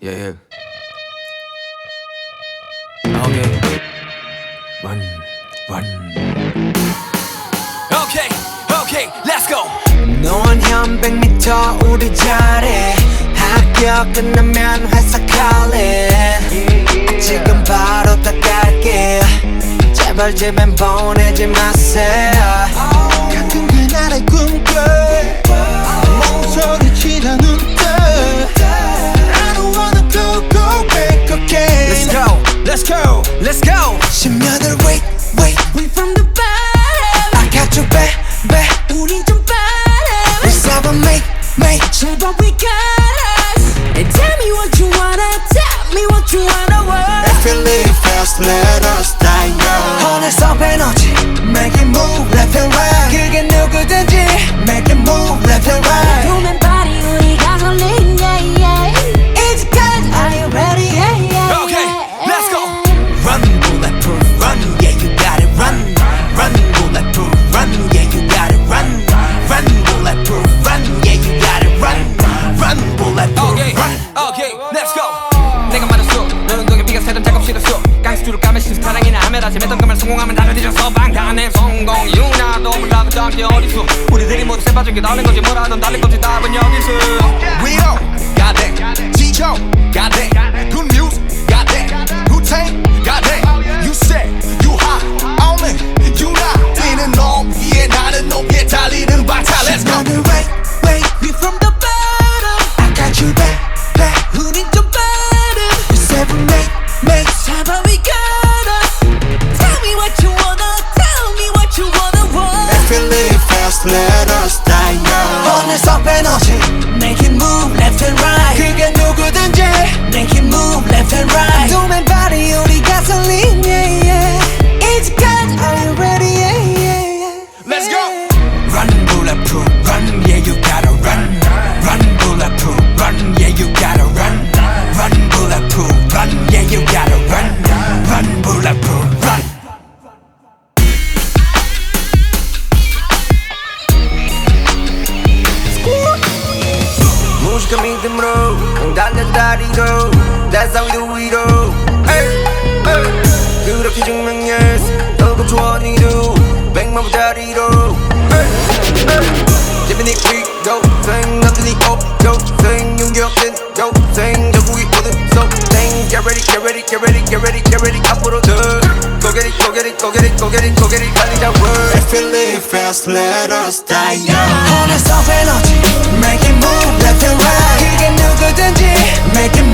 Yeah. Okay. Run. Okay, let's go. 너원 현 100m 우리 잘해. 학교 끝나면 회사 갈래. 지금 바로 다 갈게. 제발 집엔 보내지 마세요. 같은 그날의 꿈꿔 멍설이치라는 듯 I don't wanna go back again. Let's go. 10년을 wait We from the bottom. I got you back 우린 좀 bottom. We seven make 제발 we got us. And tell me what you wanna. Tell me what you wanna want. If you live fast, let us die young. 혼에서 에너지 Make it move left and right. 그게 누구든지 Make it move left and right. Human body 우리 가솔린 yeah. 이제까지 Are you ready? Yeah. Okay, let's go. Run, bulletproof, run, yeah, you got it, run, bulletproof, run, yeah, you got it, run, bulletproof, run, yeah, you got it, run, bulletproof, run. Okay, let's go. 내가 말했어, 너는 너의 비가 새던 작업 싫었어. 깡스투를 까매 신스타랑이나 하메라 재밌던 그 말 성공하면 다들 뒤져서 방탄의 성공 유나도 몰라도 잠시 어디서 우리들이 모두 새빠진 게 다른 거지 뭐라든 다른 거지 답은 여기서. We all got that. G-Cho got that. Good music got that. Wu-Tang got that. You said you hot, only you not. 뛰는 높이에 나는 높이에 달리는 방탄. Let's go. wait We from the bottom. I got you back 우린 좀 bottom. We seven make 제발 we got us. Tell me what you wanna. Tell me what you wanna want. If you live fast, let us die young. 혼에서 에너지 Make it move left and right. 그게 누구든지 Make it move left and right. Human body 우리 가솔린 yeah. 이제까지 Are you ready? Yeah. Let's go. Run, bulletproof, run, yeah, you gotta run, bulletproof, run, yeah, you gotta run, bulletproof, run, yeah, you gotta run, bulletproof, run. 무식한 믿음으로 공 달려다리로 That's how we do it all. 그렇게 증명했어 너고 조언이도 100만보다리로 재밌는 quick 생 남들이 없죠 생 용기 없는 생 전국이 모든 생 Get ready 앞으로 더 Go get it 달리자 word. If you live fast, let us die young. 혼에서 에너지 Make it move left and right. 그게 누구든지 Make it